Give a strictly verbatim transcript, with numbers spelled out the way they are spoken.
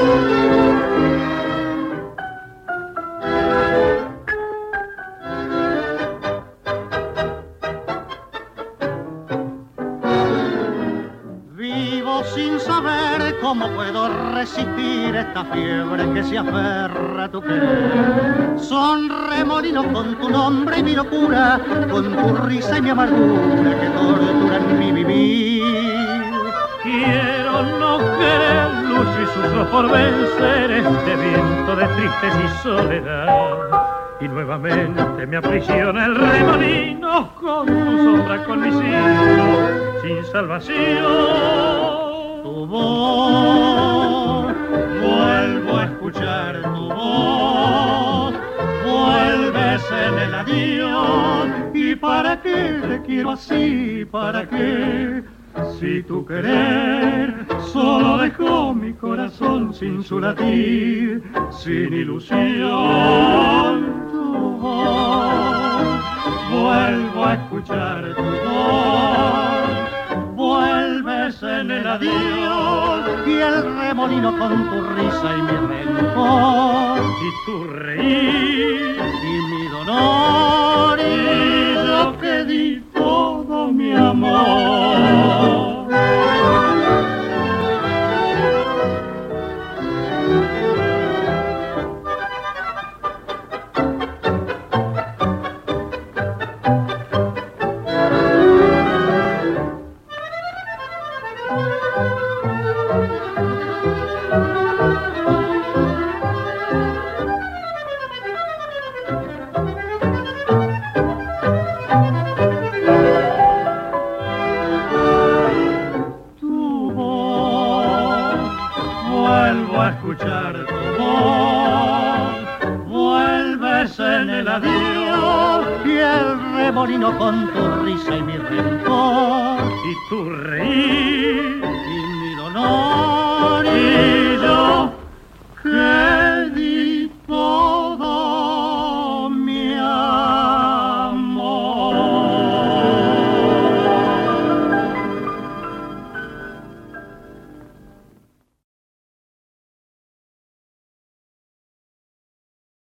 Sin saber cómo puedo resistir esta fiebre que se aferra a tu querer. Son remolinos con tu nombre y mi locura, con tu risa y mi amargura que torturan mi vivir. Quiero no querer, lucho y sufro por vencer este viento de tristeza y soledad. Y nuevamente me aprisiona el remolino con tu sombra, con mis hijos sin salvación. Tu voz, vuelvo a escuchar tu voz, vuelves en el adiós. ¿Y para qué te quiero así? ¿Para qué? Si tu querer solo dejó mi corazón sin su latir, sin ilusión. Tu voz, vuelvo a escuchar tu voz, vuelves en el adiós y el remolino con tu risa y mi rencor y tu reír y mi dolor y yo que di todo mi amor. Vuelvo a escuchar tu voz, vuelves en el adiós y el remolino con tu risa y mi rencor y tu reír